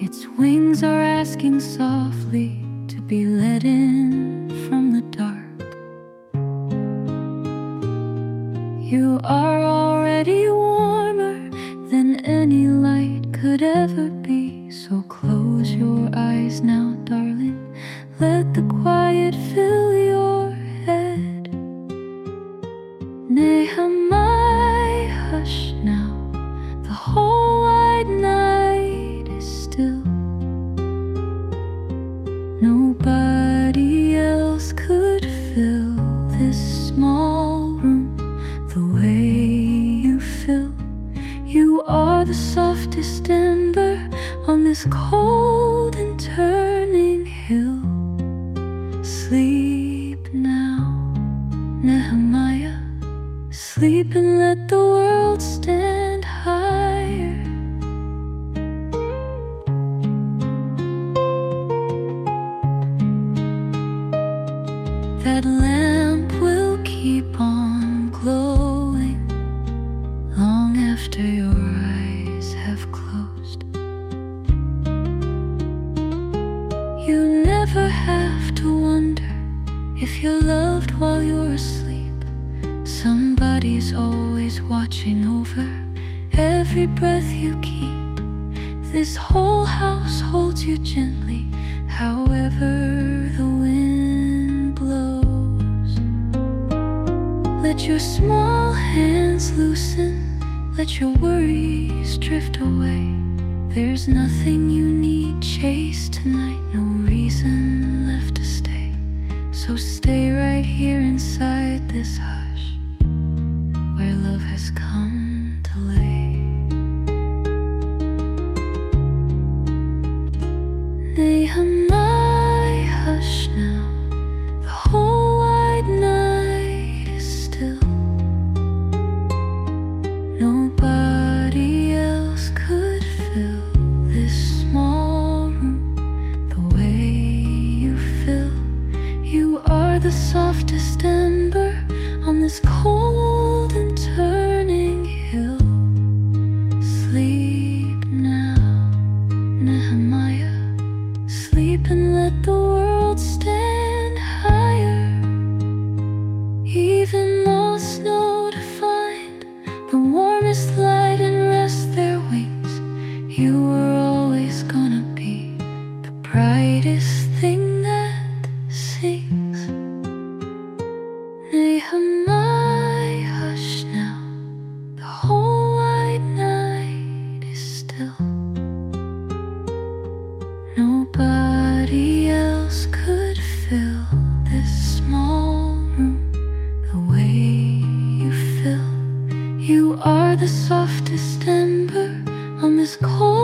Its wings are asking softly to be let in from the dark. You are already warmer than any light could ever be. So close your eyes now, darling. Let the quiet fill your head. Nehemiah, hush now. The whole wide night is still. Nobody else could fill this small room the way you fill. You are the softest ember on this cold and turning hill. Sleep now, Nehemiah. Sleep and let the world stand higher. That lamp will keep on glowing long after your eyes have closed. You never have to wonder if you're loved while you're asleep. Somebody's always watching over every breath you keep. This whole house holds you gently, however the wind blows. Let your small hands loosen, let your worries drift away. There's nothing you need chase tonight, no reason left to stay. So stay right here inside this hush, where love has come to lay. Nehemiah, hush now. The whole wide night is still. Nobody else could fill this small room the way you fill. You are the softest ember on this cold and turning hill. Sleep now, Nehemiah. Sleep and let the world stand higher. Even though snow to find the warmest light and rest their wings, you were always gonna be the brightest thing that sings. Nehemiah, hush now. The whole wide night is still. Nobody else could fill this small room the way you fill. You are the softest ember on this cold